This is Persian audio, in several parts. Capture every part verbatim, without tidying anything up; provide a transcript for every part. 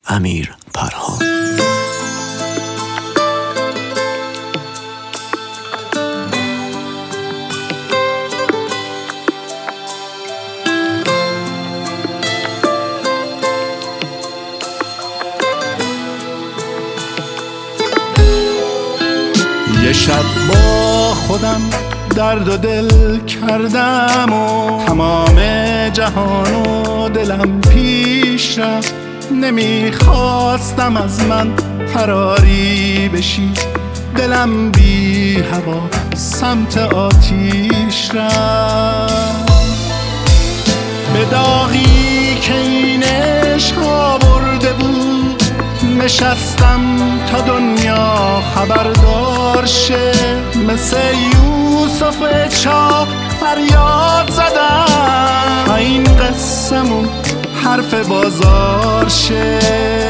امیر پرهام. یه شب با خودم درد و دل کردم و تمام جهان و دلم پیش رفت. نمیخواستم از من فراری بشی، دلم بی هوا سمت آتیش رفت. به داغی که این عشق آورده بود نشستم تا دنیا خبردار شه. مثل یوسف چاه فریاد زدم تا این قصه‌مون حرف بازار شه.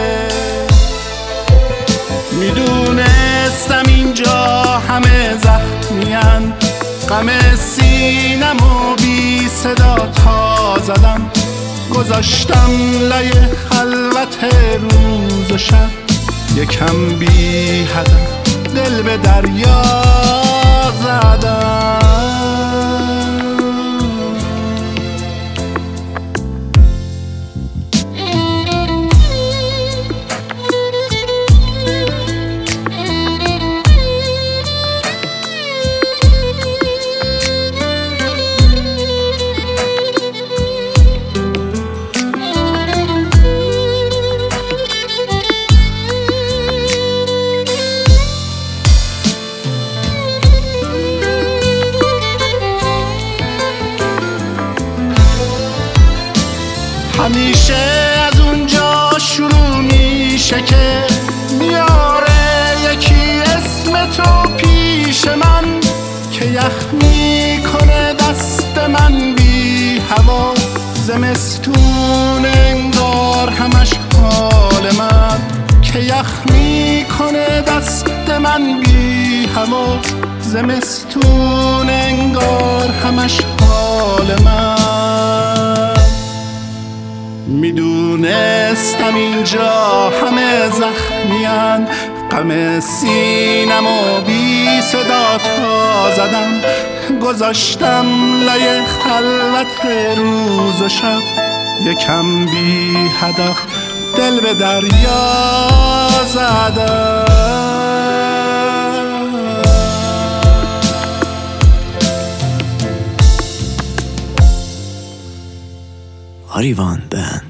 میدونستم اینجا همه زخمین، غم سینم و بی صدا تا زدم. گذاشتم لای خلوت روز و شب، یکم بی هدف دل به دریا زدم. همیشه از اونجا شروع میشه که میاره یکی اسم تو پیش من، که یخ میکنه دست من بی هوا. زمستون انگار همش حال من، که یخ میکنه دست من بی هوا. زمستون انگار همش حال من. میدونستم اینجا همه زخمین، غم سینم و بی صدا تا زدم. گذاشتم لای خلوت روز و شب، یکم بی هدف دل به دریا زدم. آریوان بند.